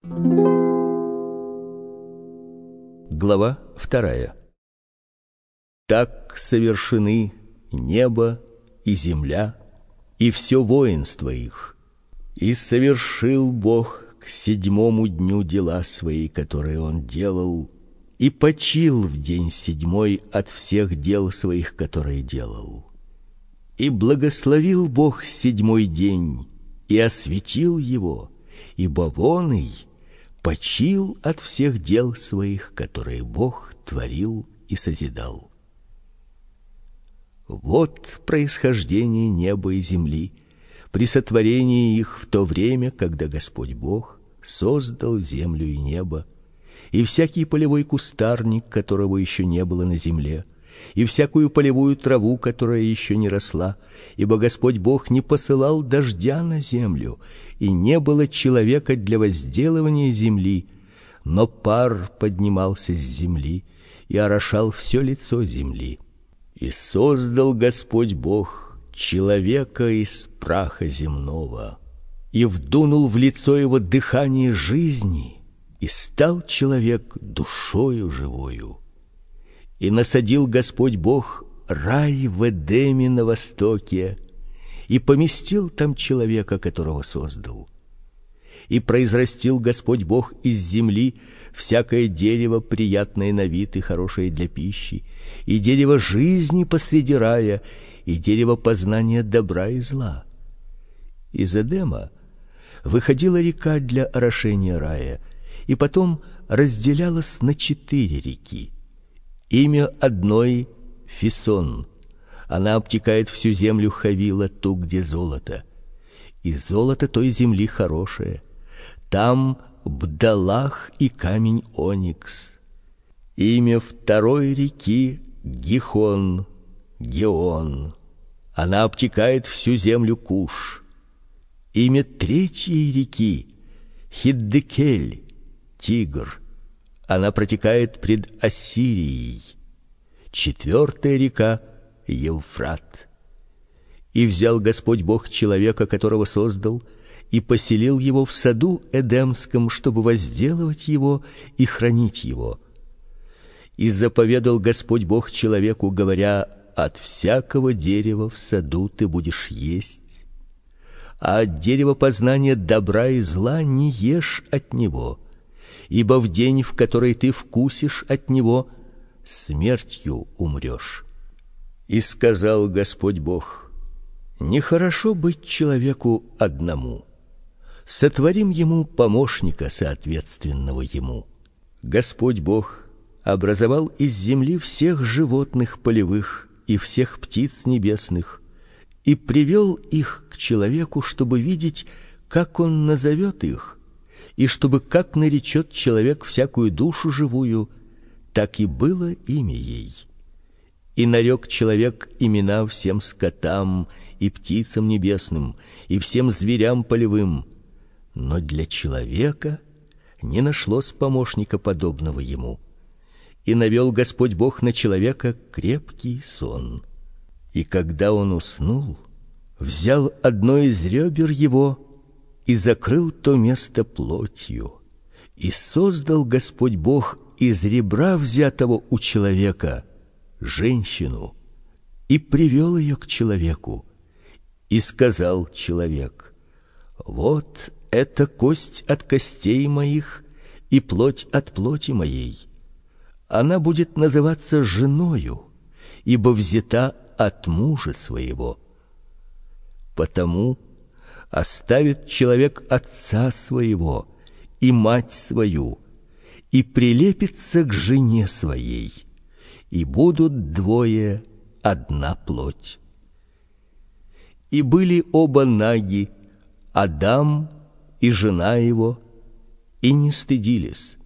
Глава 2. Так совершены небо и земля и все воинство их. И совершил Бог к 7-му дню дела свои, которые он делал, и почил в день 7-й от всех дел своих, которые делал. И благословил Бог 7-й день и осветил его, ибо воный почил от всех дел своих, которые Бог творил и созидал. Вот происхождение неба и земли при сотворении их в то время, когда Господь Бог создал землю и небо, и всякий полевой кустарник, которого еще не было на земле, и всякую полевую траву, которая еще не росла, ибо Господь Бог не посылал дождя на землю, и не было человека для возделывания земли, но пар поднимался с земли и орошал все лицо земли. И создал Господь Бог человека из праха земного, и вдунул в лицо его дыхание жизни, и стал человек душою живою. И насадил Господь Бог рай в Эдеме на востоке, и поместил там человека, которого создал. И произрастил Господь Бог из земли всякое дерево, приятное на вид и хорошее для пищи, и дерево жизни посреди рая, и дерево познания добра и зла. Из Эдема выходила река для орошения рая, и потом разделялась на 4 реки. Имя одной Фисон. Она обтекает всю землю Хавила, ту, где золото. И золото той земли хорошее. Там бдалах и камень оникс. Имя второй реки Гихон, Геон. Она обтекает всю землю Куш. Имя третьей реки Хиддекель, Тигр. Она протекает пред Ассирией. 4-я река Евфрат. И взял Господь Бог человека, которого создал, и поселил его в саду Эдемском, чтобы возделывать его и хранить его. И заповедал Господь Бог человеку, говоря: от всякого дерева в саду ты будешь есть, а от дерева познания добра и зла не ешь от него, ибо в день, в который ты вкусишь от него, смертью умрешь. И сказал Господь Бог: нехорошо быть человеку одному. Сотворим ему помощника, соответственного ему. Господь Бог образовал из земли всех животных полевых и всех птиц небесных, и привел их к человеку, чтобы видеть, как он назовет их, и чтобы как наречет человек всякую душу живую, так и было имя ей. И нарек человек имена всем скотам и птицам небесным и всем зверям полевым, но для человека не нашлось помощника подобного ему. И навел Господь Бог на человека крепкий сон. И когда он уснул, взял одно из ребер его и закрыл то место плотью. И создал Господь Бог из ребра, взятого у человека, женщину, и привел ее к человеку. И сказал человек: вот это кость от костей моих и плоть от плоти моей. Она будет называться женою, ибо взята от мужа своего. Потому оставит человек отца своего и мать свою, и прилепится к жене своей, и будут двое одна плоть. И были оба наги, Адам и жена его, и не стыдились.